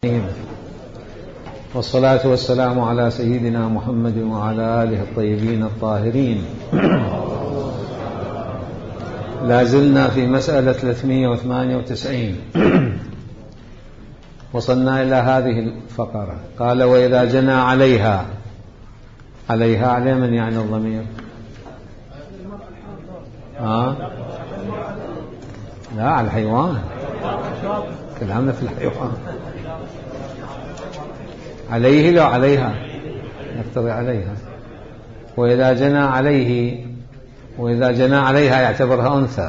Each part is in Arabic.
والصلاة والسلام على سيدنا محمد وعلى آله الطيبين الطاهرين. لا زلنا في مسألة 398. وصلنا إلى هذه الفقرة. قال: وإذا جنى عليها على من يعني الضمير؟ لا، على الحيوان. كلامنا في الحيوان. عليه لا عليها، يقتضي عليها. وإذا جنى عليها يعتبرها أنثى.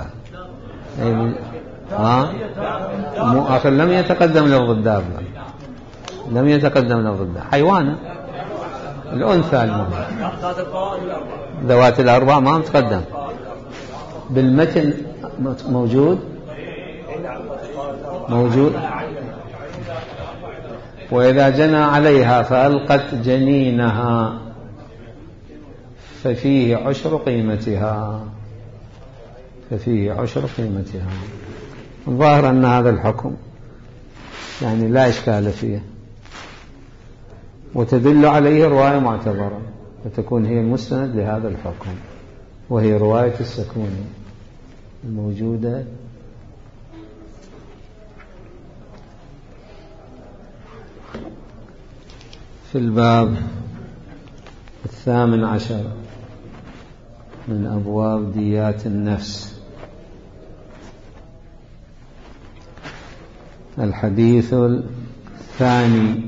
آخر لم يتقدم لفظ الدابة، حيوانة الأنثى المهم. ذوات الأربع ما متقدم بالمتن، موجود. وإذا جنى عليها فألقت جنينها ففيه عشر قيمتها. الظاهر أن هذا الحكم يعني لا إشكال فيه، وتدل عليه رواية معتبرة، فتكون هي المستند لهذا الحكم، وهي رواية السكوني الموجودة في الباب 18 من أبواب ديات النفس. الحديث الثاني: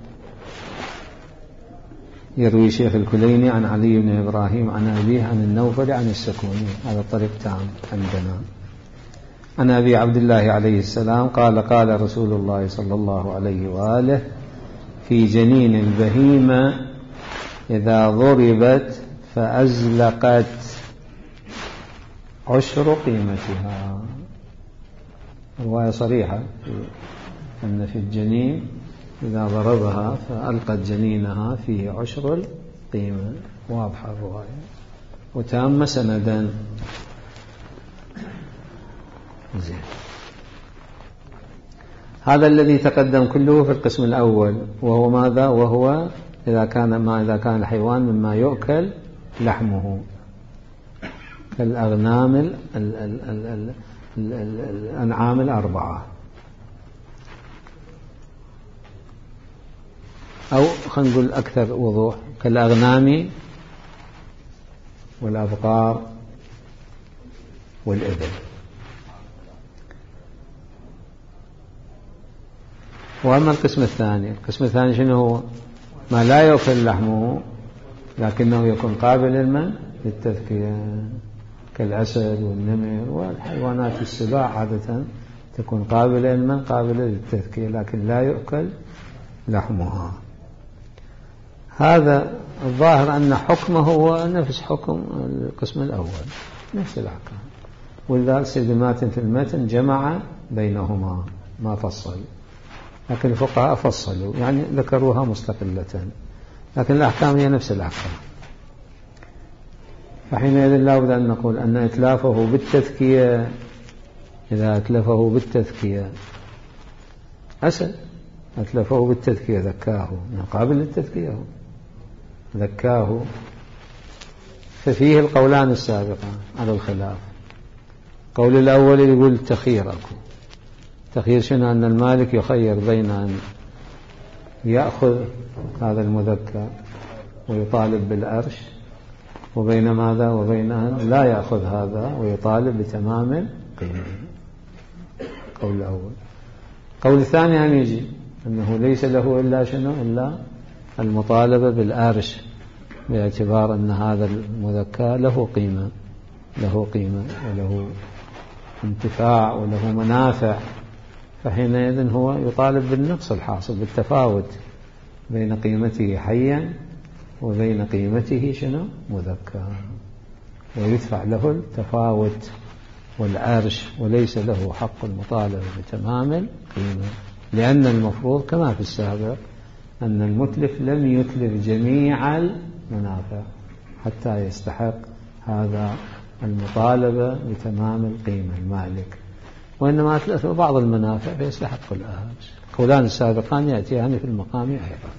يروي شيخ الكليني عن علي بن إبراهيم عن أبيه عن النوفل عن السكوني. هذا الطريق تام عندنا. عن أبي عبد الله عليه السلام قال: قال رسول الله صلى الله عليه وآله: في جنين البهيمة إذا ضربت فأزلقت عشر قيمتها. رواية صريحة أن في الجنين إذا ضربها فألقت جنينها فيه عشر القيمة. واضحة الرواية وتامة سندا. زين. هذا الذي تقدم كله في القسم الأول، وهو ماذا؟ وهو إذا كان الحيوان مما يؤكل لحمه، كالأغنام الأنعام الأربعة، أو خلينا نقول أكثر وضوح كالأغنام والأبقار والإبل. وأما القسم الثاني شنو هو؟ ما لا يؤكل لحمه لكنه يكون قابل للتذكية، كالأسد والنمر والحيوانات السباع عادة تكون قابلة للتذكية لكن لا يؤكل لحمها. هذا الظاهر أن حكمه هو نفس حكم القسم الأول، نفس الأحكام. ولذلك سيد الماتن في المتن جمع بينهما ما فصل، لكن الفقهاء فصلوا يعني ذكروها مستقلة، لكن الأحكام هي نفس الأحكام. فحينئذ لا بد أن نقول أن إتلافه بالتذكية، إذا أتلفه بالتذكية أسد، أتلفه بالتذكية ذكاه، قابل للتذكية ذكاه، ففيه القولان السابقان على الخلاف. قول الأول يقول تخير أكو. تخير شنو؟ أن المالك يخير بين أن يأخذ هذا المذكر ويطالب بالأرش، وبين ماذا؟ وبين أن لا يأخذ هذا ويطالب بتمام القيمة. قول الأول. قول الثاني أن يجي أنه ليس له إلا شنو؟ إلا المطالبة بالأرش، باعتبار أن هذا المذكر له قيمة وله انتفاع وله منافع، فحينئذ هو يطالب بالنقص الحاصل، بالتفاوت بين قيمته حيا وبين قيمته شنو؟ مذكر، ويدفع له التفاوت والعرش، وليس له حق المطالبة بتمام القيمة، لأن المفروض كما في السابق أن المتلف لم يتلف جميع المنافع حتى يستحق هذا المطالبة بتمام القيمة المالك. وإنما أتلف بعض المنافع فيستحق الأرش. القولان السابقان يأتيان في المقام أيضا.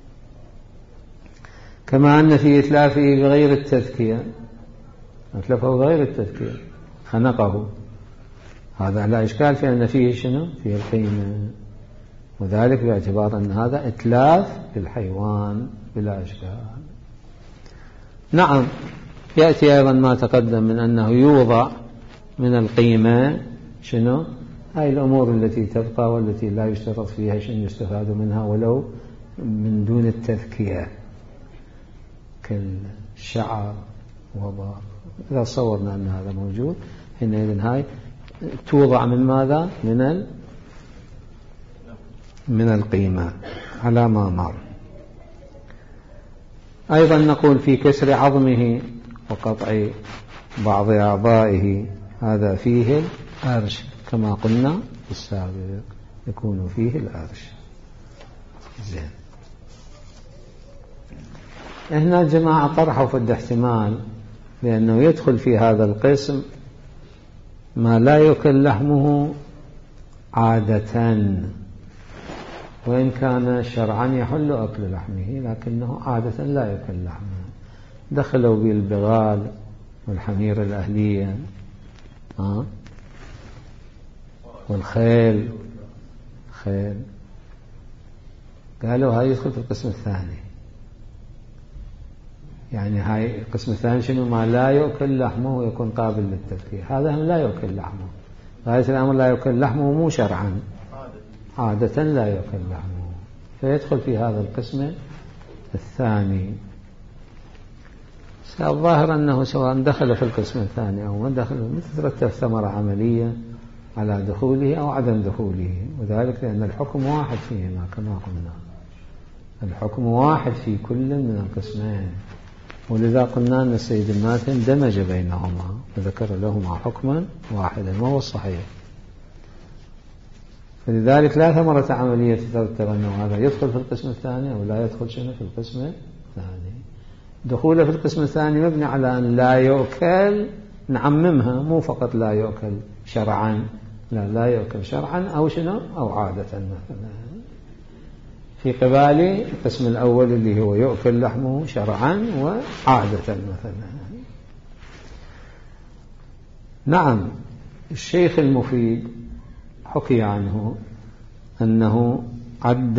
كما أن في إتلافه بغير التذكية، أتلفه بغير التذكية خنقه، هذا لا إشكال في أن فيه شنو؟ فيه القيمة، وذلك باعتبار أن هذا إتلاف للحيوان بلا إشكال. نعم، يأتي أيضا ما تقدم من أنه يوضع من القيمة شنو؟ هاي الأمور التي تبقى والتي لا يشترط فيها شيء يستفاد منها ولو من دون التذكية، كالشعر وبر. إذا صورنا أن هذا موجود حينئذ هاي توضع من ماذا؟ من القيمة على ما مر. أيضا نقول في كسر عظمه وقطع بعض أعضائه، هذا فيه الأرش كما قلنا في السابق، يكون فيه الأرش. زين، هنا الجماعة طرحوا في الاحتمال لأنه يدخل في هذا القسم ما لا يؤكل لحمه عادة، وإن كان شرعا يحل أكل لحمه لكنه عادة لا يؤكل لحمه. دخلوا بالبغال والحمير الأهلية والخيل، قالوا هاي يدخل في القسم الثاني. يعني هاي القسم الثاني شنو؟ ما لا يؤكل لحمه ويكون قابل للتذكية. هذا لا يؤكل لحمه، غاية الأمر لا يؤكل لحمه مو شرعا، عادة لا يؤكل لحمه، فيدخل في هذا القسم الثاني. الظاهر أنه سواء دخل في القسم الثاني أو ما دخل تترتب ثمرة عملية على دخوله أو عدم دخوله، وذلك لأن الحكم واحد فيهما كما قلنا، الحكم واحد في كل من القسمين، ولذا قلنا أن السيد الماثن دمج بينهما وذكر لهما حكما واحدا وهو الصحيح. فلذلك لا ثمرة عملية تترتب أنه هذا يدخل في القسم الثاني أو لا يدخل شنو في القسم الثاني. دخوله في القسم الثاني مبني على أن لا يؤكل، نعممها، مو فقط لا يؤكل شرعا، لا يؤكل شرعا أو شنو أو عادة مثلا، في قبال القسم الأول اللي هو يؤكل لحمه شرعا وعادة مثلا. نعم، الشيخ المفيد حكي عنه أنه عد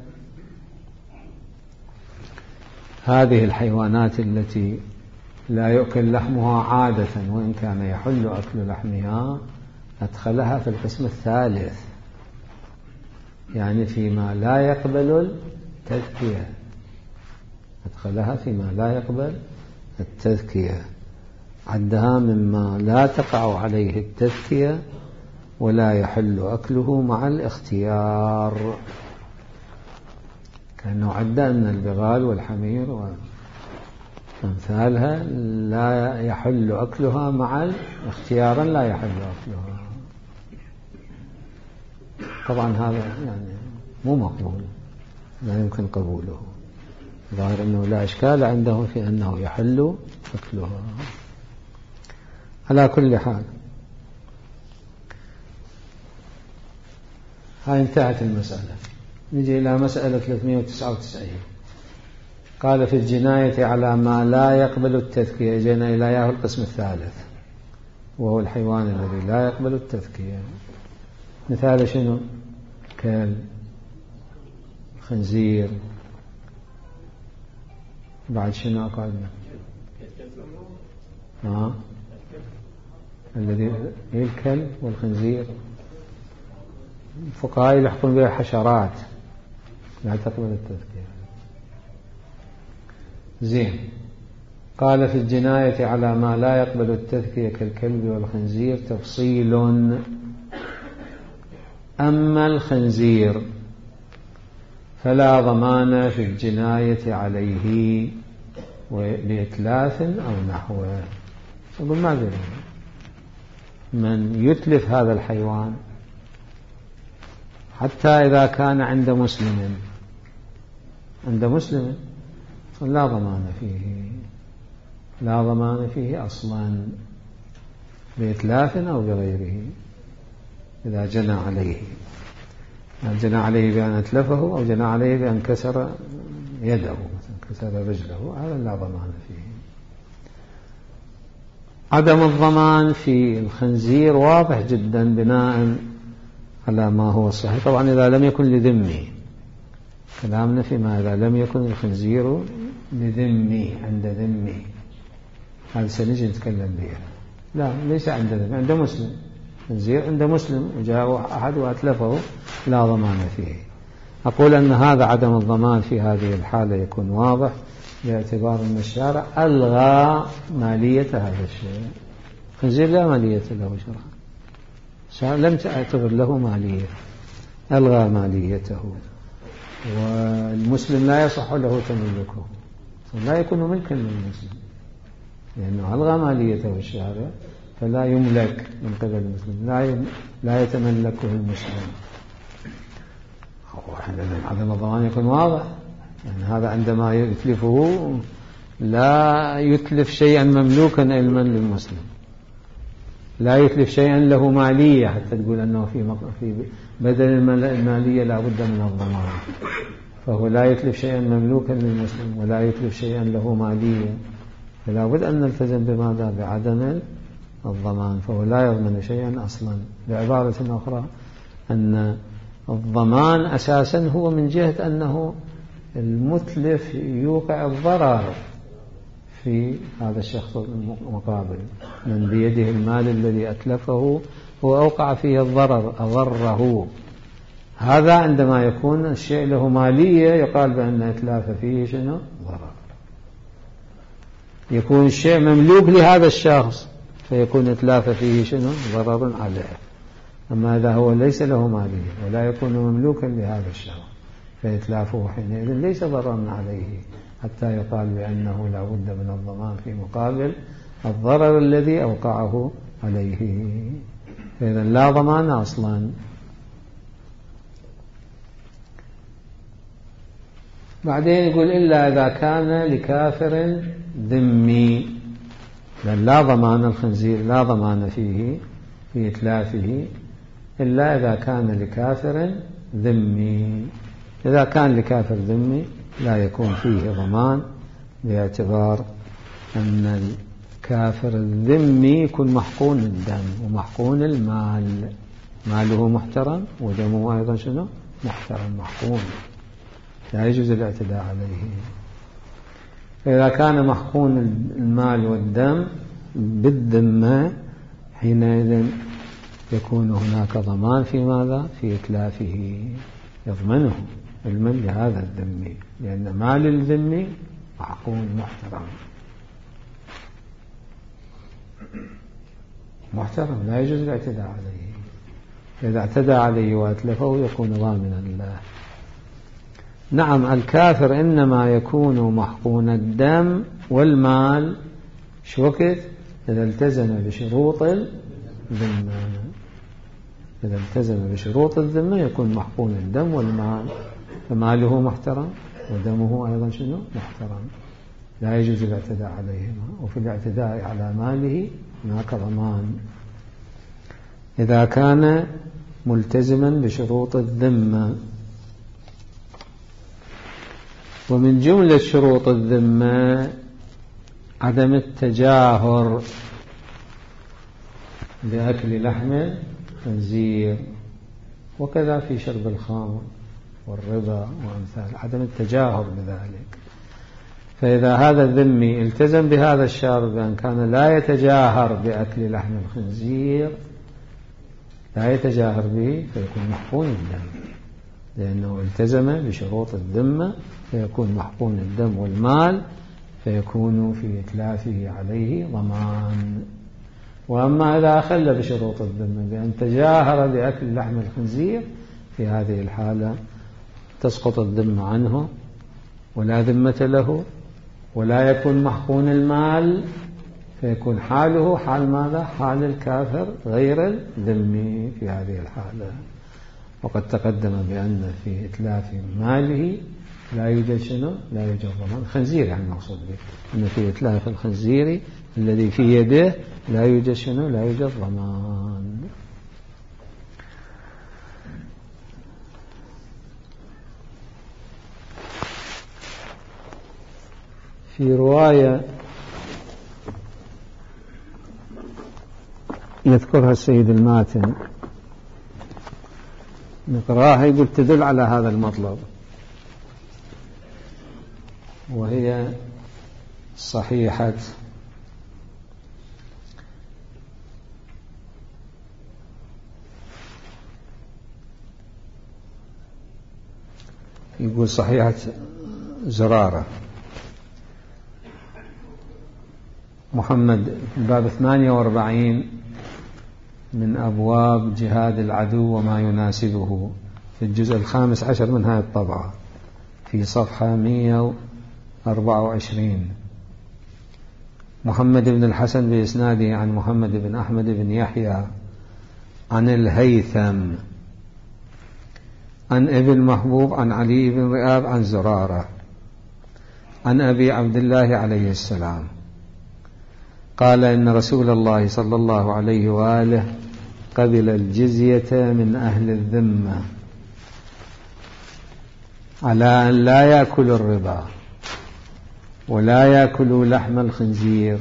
هذه الحيوانات التي لا يؤكل لحمها عادة وإن كان يحل أكل لحمها، أدخلها في القسم الثالث، يعني فيما لا يقبل التذكية، أدخلها فيما لا يقبل التذكية، عدها مما لا تقع عليه التذكية ولا يحل أكله مع الاختيار، كأنه عد أن البغال والحمير وأمثالها لا يحل أكلها مع اختيارا لا يحل أكلها. طبعا هذا يعني مو مقبول، لا يمكن قبوله، ظاهر أنه لا إشكال عنده في أنه يحل أكلها. على كل حال هاي انتهت المسألة. نجي إلى مسألة 399. قال في الجناية على ما لا يقبل التذكية، جينا إلى إياه القسم الثالث وهو الحيوان الذي لا يقبل التذكية. مثال شنو؟ كلب، خنزير، بعد شنو أقالنا؟ الذي هي الكلب والخنزير، الفقهاء يلحقون بها حشرات لا تقبل التذكية. زين، قال في الجناية على ما لا يقبل التذكية كالكلب والخنزير تفصيل. أما الخنزير فلا ضمان في الجناية عليه لإتلاف أو نحوه. يقول ما أدري من يتلف هذا الحيوان حتى إذا كان عند مسلم لا ضمان فيه، لا ضمان فيه أصلا بإتلاف أو بغيره. إذا جنى عليه، جنى عليه بأن أتلفه أو جنى عليه بأن كسر يده كسر رجله، هذا لا ضمان فيه. عدم الضمان في الخنزير واضح جدا بناء على ما هو صحيح. طبعا إذا لم يكن لذمي، كلامنا فيما إذا لم يكن الخنزير لذمي عند ذمي، هذا سنجي نتكلم به. لا، ليس عند ذمي، عند مسلم، خنزير عند مسلم وجاء أحد وأتلفه لا ضمان فيه. أقول أن هذا عدم الضمان في هذه الحالة يكون واضح باعتبار أن الشارع ألغى مالية هذا الشيء. خنزير لا مالية له شرعا، لم تعتبر له مالية، ألغى ماليته، والمسلم لا يصح له تملكه، لا يكون ملكا للمسلم لأنه ألغى ماليته الشارع، فلا يملك من قبل المسلم، لا يتملكه المسلم. عدم الضمان يكون واضح، يعني هذا عندما يتلفه لا يتلف شيئا مملوكا علما للمسلم، لا يتلف شيئا له مالية حتى تقول أنه في بدل المالية لا بد من الضمان، فهو لا يتلف شيئا مملوكا للمسلم ولا يتلف شيئا له مالية، فلا بد أن نلتزم بماذا؟ بعدم الضمان، فهو لا يضمن شيئا أصلا. بعبارة أخرى أن الضمان أساسا هو من جهة أنه المتلف يوقع الضرر في هذا الشخص المقابل، من بيده المال الذي أتلفه هو أوقع فيه الضرر، أضره. هذا عندما يكون الشيء له مالية يقال بأن إتلاف فيه شنو؟ ضرر. يكون الشيء مملوك لهذا الشخص فيكون إتلاف فيه شنو؟ ضرر عليه. أما إذا هو ليس له مالية ولا يكون مملوكا لهذا الشخص فإتلافه حينئذ ليس ضررا عليه حتى يقال بأنه لا بد من الضمان في مقابل الضرر الذي أوقعه عليه. فإذا لا ضمان أصلا. بعدين يقول إلا إذا كان لكافر ذمي، لأن لا ضمان الخنزير لا ضمان فيه في إتلافه إلا إذا كان لكافر ذمي. إذا كان لكافر ذمي لا يكون فيه ضمان، باعتبار أن الكافر الذمي يكون محقون الدم ومحقون المال، ماله محترم ودمه أيضا شنو؟ محترم محقون، لا يجوز الاعتداء عليه. فإذا كان محقون المال والدم بالذمة حينئذ يكون هناك ضمان في ماذا؟ في إتلافه، يضمنه علما لهذا الذمي، لأن مال الذمي محقون محترم لا يجوز الاعتداء عليه. إذا اعتدى عليه وأتلفه يكون ضامنا له. نعم، الكافر إنما يكون محقون الدم والمال شو وقت؟ إذا التزم بشروط الذمة. إذا التزم بشروط الذمة يكون محقون الدم والمال، فماله محترم ودمه أيضا شنو؟ محترم، لا يجوز الاعتداء عليهما. وفي الاعتداء على ماله هناك ضمان إذا كان ملتزما بشروط الذمة. ومن جملة شروط الذمة عدم التجاهر بأكل لحم الخنزير، وكذا في شرب الخمر والربا وأمثال، عدم التجاهر بذلك. فإذا هذا الذمي التزم بهذا الشرط بأن كان لا يتجاهر بأكل لحم الخنزير، لا يتجاهر به، فيكون محقون الدم، لأنه التزم بشروط الذمة، فيكون محقون الدم والمال، فيكون في إتلافه عليه ضمان. وأما إذا أخل بشروط الذمة بأن تجاهر بأكل لحم الخنزير، في هذه الحالة تسقط الذمة عنه ولا ذمة له، ولا يكون محقون المال، فيكون حاله حال ماذا؟ حال الكافر غير الذمي في هذه الحالة. وقد تقدم بأن في إتلاف ماله لا يوجد شنو؟ لا يوجد ضمان. الخنزير يعني المقصود به أن في إتلاف الخنزير الذي في يده لا يوجد شنو؟ لا يوجد ضمان. في رواية يذكرها السيد الماتن نقراها، يقول تدل على هذا المطلب، وهي صحيحة يقول صحيحة زرارة محمد باب 48 من أبواب جهاد العدو وما يناسبه في الجزء 15 من هذه الطبعة في صفحة 124. محمد بن الحسن بإسناده عن محمد بن أحمد بن يحيى عن الهيثم عن ابن محبوب عن علي بن رئاب عن زرارة عن أبي عبد الله عليه السلام قال إن رسول الله صلى الله عليه وآله قبل الجزية من أهل الذمة على أن لا يأكلوا الربا ولا يأكلوا لحم الخنزير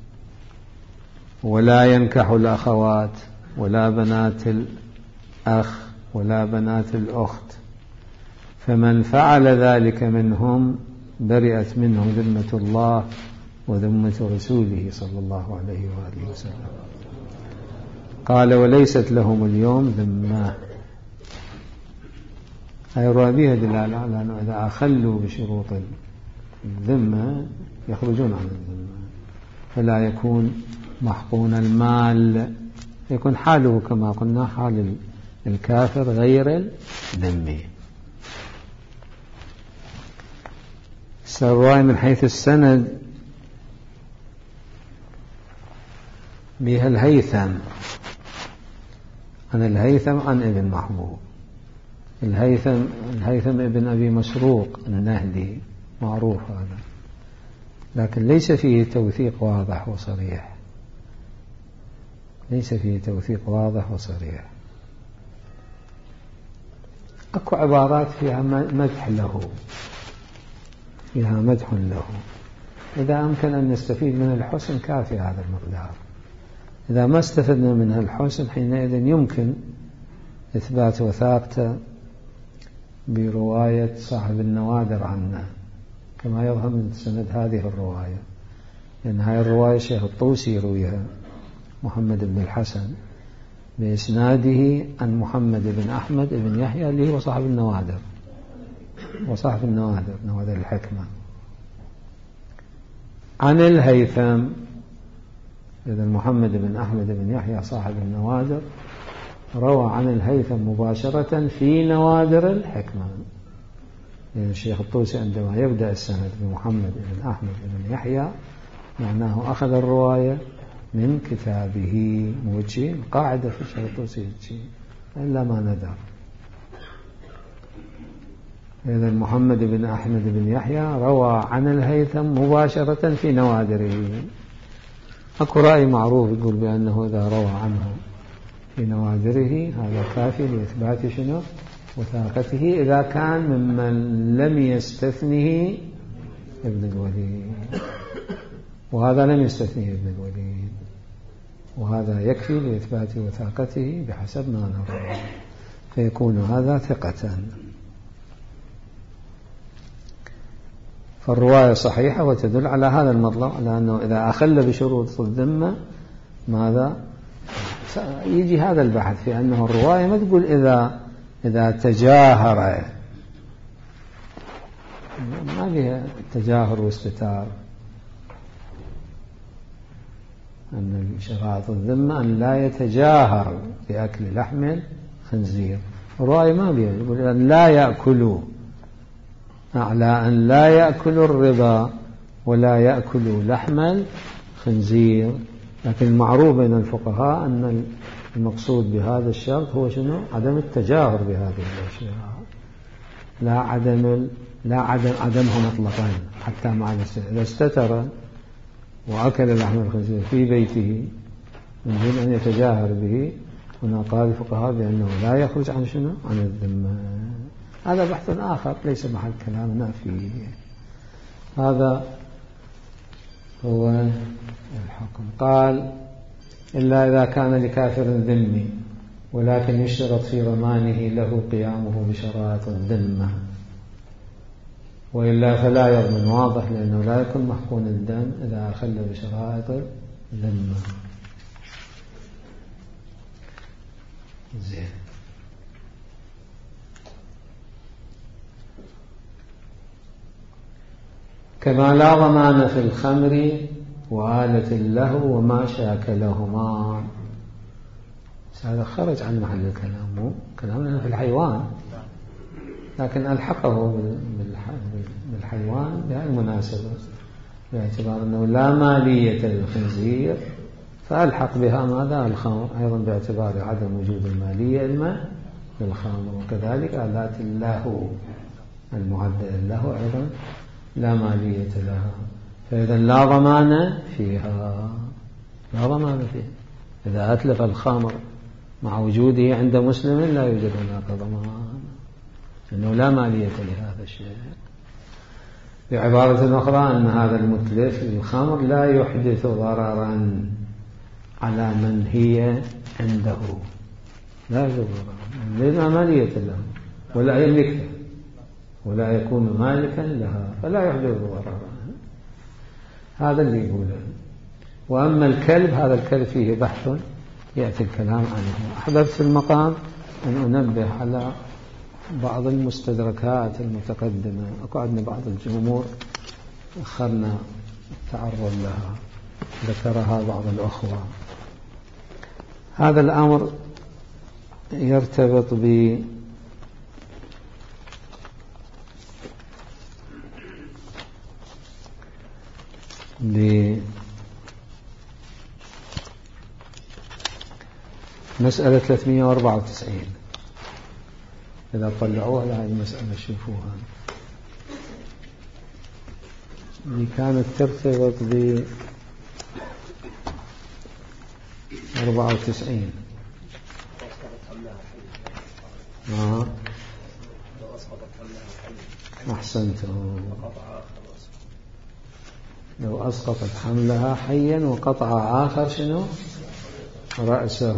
ولا ينكحوا الأخوات ولا بنات الأخ ولا بنات الأخت، فمن فعل ذلك منهم برئت منه ذمة الله وذمة رسوله صلى الله عليه وآله وسلم. قال وليست لهم اليوم ذمة. هاي بها دلالة على أنه إذا أخلوا بشروط الذمة يخرجون عن الذمة، فلا يكون محقون المال، يكون حاله كما قلنا حال الكافر غير الذمي. الرواية من حيث السند بها الهيثم عن الهيثم عن ابن محبوب. الهيثم ابن أبي مسروق النهدي معروف هذا، لكن ليس فيه توثيق واضح وصريح، ليس فيه توثيق واضح وصريح. أكو عبارات فيها مدح له، فيها مدح له، إذا أمكن أن نستفيد من الحسن كافي هذا المقدار. إذا ما استفدنا من الحسن حينئذ يمكن إثبات وثاقته برواية صاحب النوادر عنه كما يظهر من سند هذه الرواية، لأن هذه الرواية الشيخ الطوسي يرويها محمد بن الحسن بإسناده عن محمد بن أحمد بن يحيى اللي هو صاحب النوادر وصاحب النوادر نوادر الحكمة عن الهيثم. إذن محمد بن أحمد بن يحيى صاحب النوادر روى عن الهيثم مباشرة في نوادر الحكمة. يعني الشيخ الطوسي عندما يبدأ السند بمحمد بن أحمد بن يحيى معناه أخذ الرواية من كتابه، موجه قاعدة في الشيخ الطوسي إلا ما ندر. إذن محمد بن أحمد بن يحيى روى عن الهيثم مباشرة في نوادره. أكو رأي معروف يقول بأنه إذا روى عنه في نوادره هذا كافي لإثبات شنو وثاقته، إذا كان ممن لم يستثنه ابن الوليد، وهذا لم يستثنه ابن الوليد، وهذا يكفي لإثبات وثاقته بحسب ما نرى، فيكون هذا ثقة. فالرواية صحيحة وتدل على هذا المطلب، على أنه إذا أخل بشروط الذمة ماذا يجي هذا البحث في أنه الرواية ما تقول إذا تجاهر، ما بها تجاهر واستتار، أن شرائط الذمة أن لا يتجاهر بأكل لحم خنزير. الرواية ما بها يقول أن لا يأكلوا، على أن لا يأكلوا الربا ولا يأكلوا لحم الخنزير. لكن المعروف بين الفقهاء أن المقصود بهذا الشرط هو شنو؟ عدم التجاهر بهذه الأشياء، لا عدمه مطلقا حتى مع الاستتار. إذا استتر وأكل لحم الخنزير في بيته من دون أن يتجاهر به، هنا قال الفقهاء بأنه لا يخرج عن شنو؟ عن الذمة. هذا بحث آخر ليس محل كلامنا فيه. هذا هو الحكم. قال إلا إذا كان لكافر ذمي ولكن يشترط في ضمانه له قيامه بشرائط الذمة، وإلا فلا يضمن. واضح، لأنه لا يكون محقون الدم إذا أخل بشرائط الذمة. زين. كما لا ضمان في الخمر وآلة اللهو وما شاكلهما. هذا خرج عن محل الكلام، مو كلامنا في الحيوان، لكن ألحقه بالحيوان بهذه المناسبة، باعتبار أنه لا مالية للخنزير فألحق بها ماذا؟ الخمر، أيضا باعتبار عدم وجود المالية الماء للخمر. وكذلك آلات اللهو المعدة اللهو أيضا لا مالية لها، فإذا لا ضمان فيها، لا ضمان فيها. إذا أتلف الخمر مع وجوده عند مسلم لا يوجد هناك ضمان، لأنه لا مالية لهذا الشيء. بعبارة أخرى أن هذا المتلف للخمر لا يحدث ضررا على من هي عنده، لا يوجد ضررا لأنها مالية له ولا يملكها ولا يكون مالكا لها، فلا يحدث ضررا. هذا اللي يقوله. وأما الكلب، هذا الكلب فيه بحث يأتي الكلام عنه. أحببت في المقام أن أنبه على بعض المستدركات المتقدمة، أقعدنا بعض الجمهور أخرنا التعرض لها، ذكرها بعض الأخوة. هذا الأمر يرتبط بمسألة 394. إذا طلعوها على هذه المسألة شوفوها، اللي كانت ترتبط ب 94. أحسنت. لو أسقطت حملها حيا وقطع آخر شنو رأسه،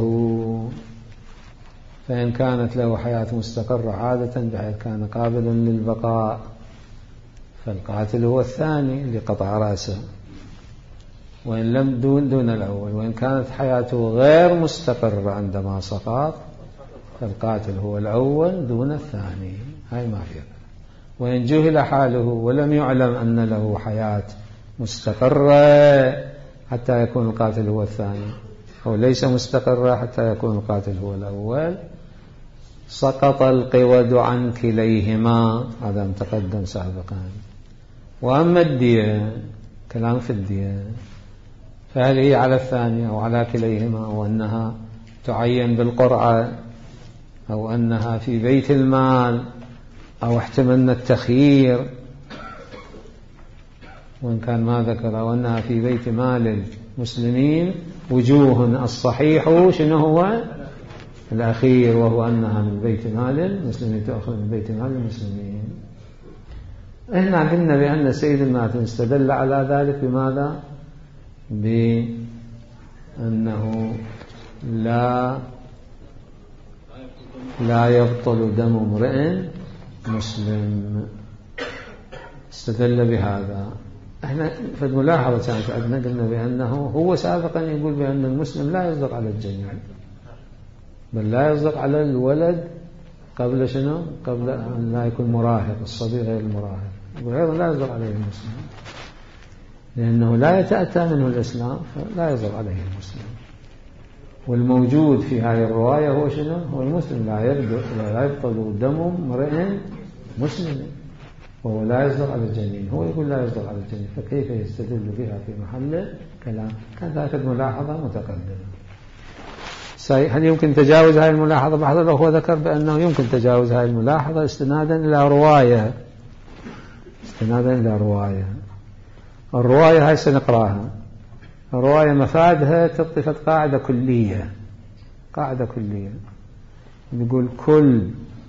فإن كانت له حياة مستقرة عادة بحيث كان قابلا للبقاء فالقاتل هو الثاني اللي قطع رأسه، وإن لم دون الأول. وإن كانت حياته غير مستقرة عندما سقط فالقاتل هو الأول دون الثاني، هاي ما فيها. وإن جهل حاله ولم يعلم أن له حياة مستقرة حتى يكون القاتل هو الثاني، أو ليس مستقرة حتى يكون القاتل هو الأول، سقط القود عن كليهما. هذا متقدم سابقا. وأما الدية، كلام في الدية، فهل هي على الثانية أو على كليهما، أو أنها تعين بالقرعة، أو أنها في بيت المال، أو احتملنا التخيير وإن كان ما ذكر، أو أنها في بيت مال المسلمين. وجوه الصحيح شنو هو الأخير، وهو أنها من بيت مال المسلمين، تأخذ من بيت مال المسلمين. إحنا قلنا بأن سيد الماتن استدل على ذلك بماذا؟ بأنه لا يبطل دم امرئ مسلم، استدل بهذا. احنا في الملاحظة كانت عندنا قلنا بأنه هو سابقا يقول بأن المسلم لا يصدق على الجنين، بل لا يصدق على الولد قبل شنو؟ قبل أن لا يكون مراهق، الصبي غير المراهق، وأيضا لا يصدق عليه المسلم لأنه لا يتأتى منه الإسلام، فلا يصدق عليه المسلم. والموجود في هذه الرواية هو شنو؟ هو المسلم. لا يبطل دم امرئ مسلم وهو لا يصدق على الجنين، هو يقول لا يصدق على الجنين، فكيف يستدل بها في محل كلام؟ كان ذلك ملاحظة متقدمة. هل يمكن تجاوز هذه الملاحظة؟ بعض الأخوة ذكر بأنه يمكن تجاوز هذه الملاحظة استنادا إلى رواية، الرواية هاي سنقراها. الرواية مفادها تطفت قاعدة كلية، يقول كل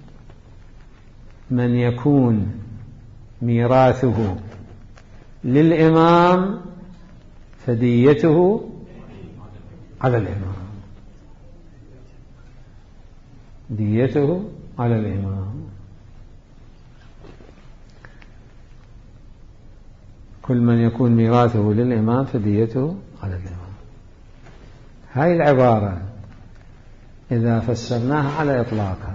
من يكون ميراثه للإمام فديته على الإمام، ديته على الإمام. كل من يكون ميراثه للإمام فديته على الإمام. هاي العبارة إذا فسرناها على إطلاقها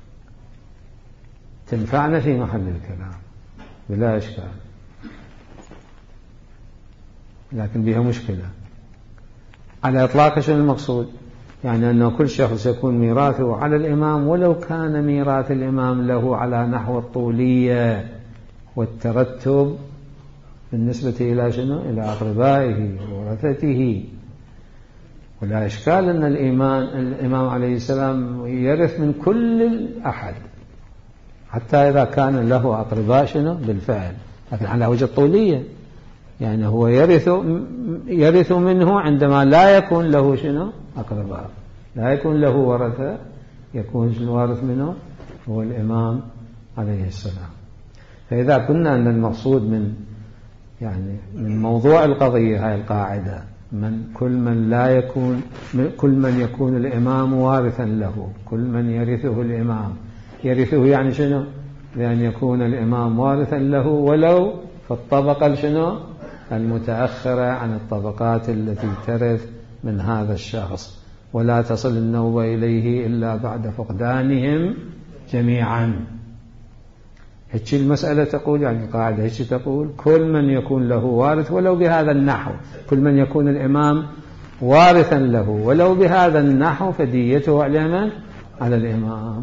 تنفعنا في محل الكلام بلا إشكال، لكن بها مشكلة. على إطلاقها شنو المقصود؟ يعني أنه كل شخص يكون ميراثه على الإمام ولو كان ميراث الإمام له على نحو الطولية والترتب بالنسبة إلى شنو؟ إلى أقربائه وورثته. ولا إشكال أن الإمام عليه السلام يرث من كل أحد حتى إذا كان له أقرباء شنو بالفعل، لكن على وجه الطولية، يعني هو يرث منه عندما لا يكون له شنو أقرباء، لا يكون له ورثة، يكون الوارث منه هو الإمام عليه السلام. فإذا كنا أن المقصود من موضوع القضية هاي القاعدة كل من يكون الإمام وارثا له، كل من يرثه الإمام، يرثه يعني شنو؟ لأن يكون الإمام وارثا له ولو في الطبقة شنو المتأخرة عن الطبقات التي ترث من هذا الشخص، ولا تصل النوبة إليه إلا بعد فقدانهم جميعا. هيك المسألة تقول، يعني القاعدة هيك تقول كل من يكون له وارث ولو بهذا النحو، كل من يكون الإمام وارثا له ولو بهذا النحو فديته على الإمام.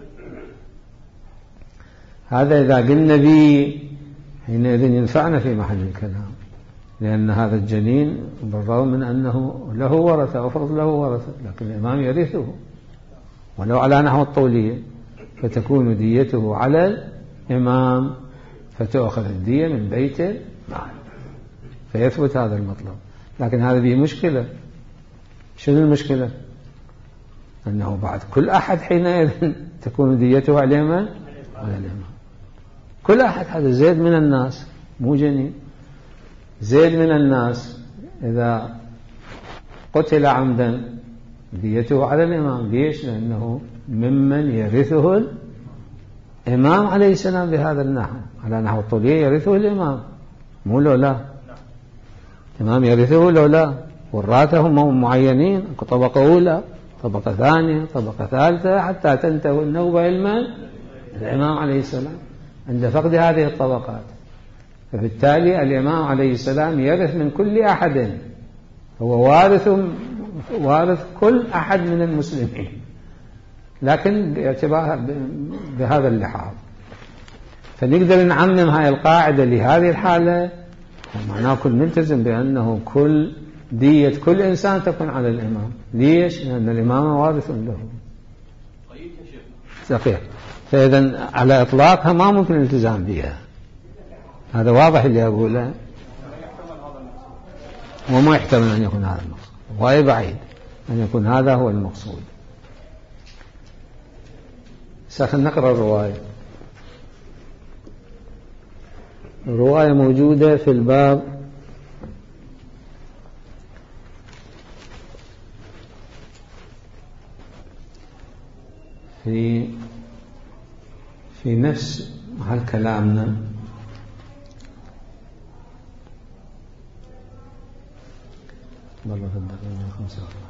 هذا إذا قلنا به حينئذ ينفعنا في محل الكلام، لأن هذا الجنين بالرغم من أنه له ورثة، أفرض له ورثة، لكن الإمام يرثه ولو على نحو الطولية، فتكون ديته على الإمام، فتأخذ الدية من بيته فيثبت هذا المطلب. لكن هذا به مشكلة. شنو المشكلة؟ أنه بعد كل أحد حينئذ تكون ديته على الإمام. كل أحد، هذا زيد من الناس مو جنين، زيد من الناس إذا قتل عمدا ديته على الإمام. ليش؟ لأنه ممن يرثه الإمام عليه السلام بهذا النحو، على نحو الطولية يرثه الإمام، مو لو لا الإمام يرثه لو لا. وراثه هم معينين، طبقة أولى، طبقة ثانية، طبقة ثالثة، حتى تنتهي النوبة الإمام عليه السلام عند فقد هذه الطبقات. فبالتالي الإمام عليه السلام يرث من كل أحد، هو وارث كل أحد من المسلمين، لكن باعتبار بهذا اللحاظ. فنقدر نعمم هاي القاعدة لهذه الحالة، معناه كل نلتزم بأنه كل دية كل إنسان تكون على الإمام. ليش؟ لأن الإمام وارث له. صحيح. فإذا على إطلاقها ما ممكن الالتزام بها، هذا واضح اللي أقوله، وما يحتمل أن يكون هذا المقصود، وهي بعيد أن يكون هذا هو المقصود. سنقرأ الرواية. الرواية موجودة في الباب في نفس محل كلامنا، والله في الدقيقة 45.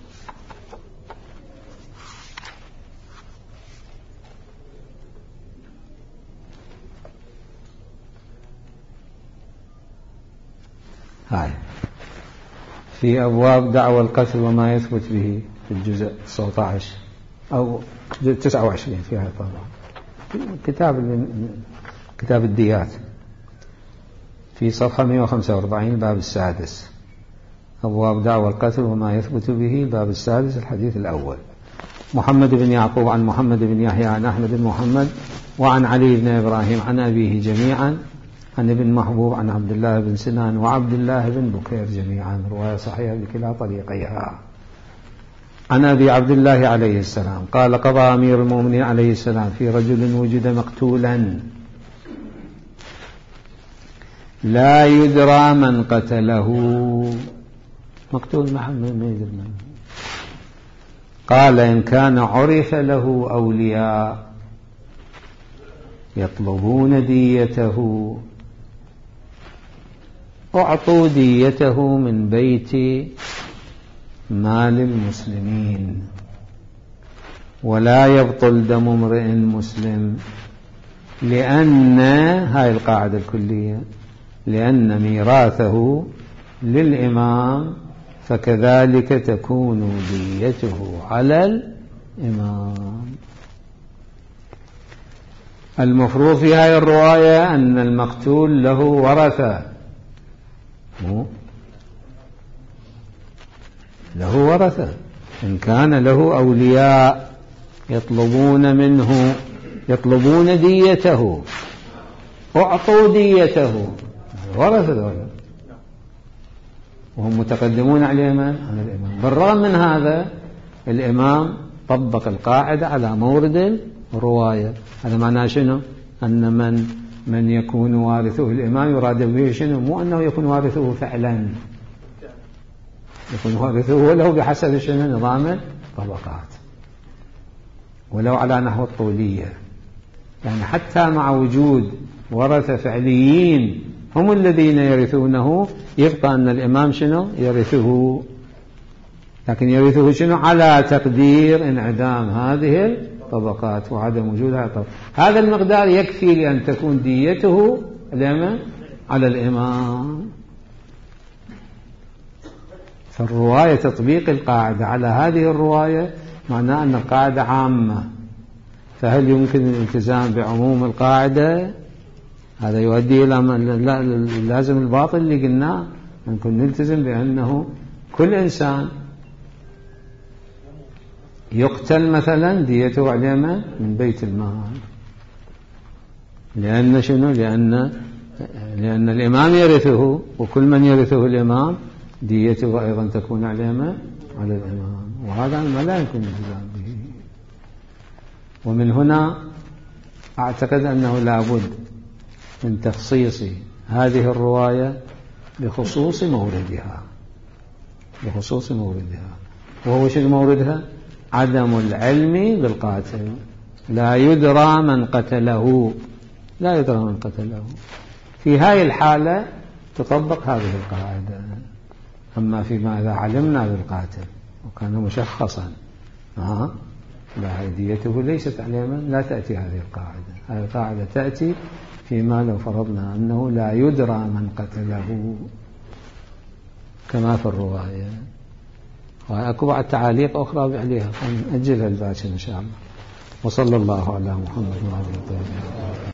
هاي في أبواب دعوى القتل وما يثبت به في الجزء 19 أو 29 في هذا الطبعا، كتاب الديات، في صفحة 145 الباب السادس، أبواب دعوى القتل وما يثبت به، الباب السادس، الحديث الأول. محمد بن يعقوب عن محمد بن يحيى عن أحمد بن محمد وعن علي بن إبراهيم عن أبيه جميعا عن ابن محبوب عن عبد الله بن سنان وعبد الله بن بكير جميعا، رواية صحيحة بكلا طريقيها. عن أبي عبد الله عليه السلام قال: قضى أمير المؤمنين عليه السلام في رجل وجد مقتولا لا يدرى من قتله، مقتول ما يدري من. قال إن كان عرف له أولياء يطلبون ديته أعطوا ديته من بيت مال المسلمين، ولا يبطل دم امرئ مسلم، لأن هاي القاعدة الكلية، لأن ميراثه للإمام فكذلك تكون ديته على الإمام. المفروض في هذه الرواية أن المقتول له ورثة، له ورثة. إن كان له أولياء يطلبون منه يطلبون ديته أعطوا ديته، ورثة دولة وهم متقدمون على الإمام. بالرغم من هذا الإمام طبق القاعدة على مورد الرواية. هذا معناه شنو؟ أن من يكون وارثه الإمام يراد به شنو؟ مو أنه يكون وارثه فعلا، يكون وارثه ولو بحسب شنو؟ نظام الطبقات، ولو على نحو الطولية. يعني حتى مع وجود ورثة فعليين هم الذين يرثونه، يبقى أن الإمام شنو؟ يرثه، لكن يرثه شنو؟ على تقدير انعدام هذه الطبقات وعدم وجودها طبقات. هذا المقدار يكفي لأن تكون ديته على الإمام. فالرواية تطبيق القاعدة على هذه الرواية معناه أن القاعدة عامة، فهل يمكن الالتزام بعموم القاعدة؟ هذا يؤدي إلى لازم الباطل اللي قلناه، ممكن نلتزم بأنه كل إنسان يقتل مثلا ديته عليه من بيت المال، لأن شنو؟ لأن الإمام يرثه، وكل من يرثه الإمام ديته أيضا تكون على الإمام، وهذا ما لا يمكن الالتزام به. ومن هنا أعتقد أنه لابد من تخصيص هذه الرواية بخصوص موردها، وهو شنو موردها؟ عدم العلم بالقاتل، لا يدرى من قتله، في هذه الحالة تطبق هذه القاعدة. أما فيما إذا علمنا بالقاتل وكان مشخصا لا، ديته ليست عليه لا تأتي هذه القاعدة. هذه القاعدة تأتي فيما لو فرضنا أنه لا يدرى من قتله كما في الرواية. وأكو بعد تعاليق أخرى عليها فنأجلها الباكر إن شاء الله. وصلى الله على محمد وعلى آله وصحبه.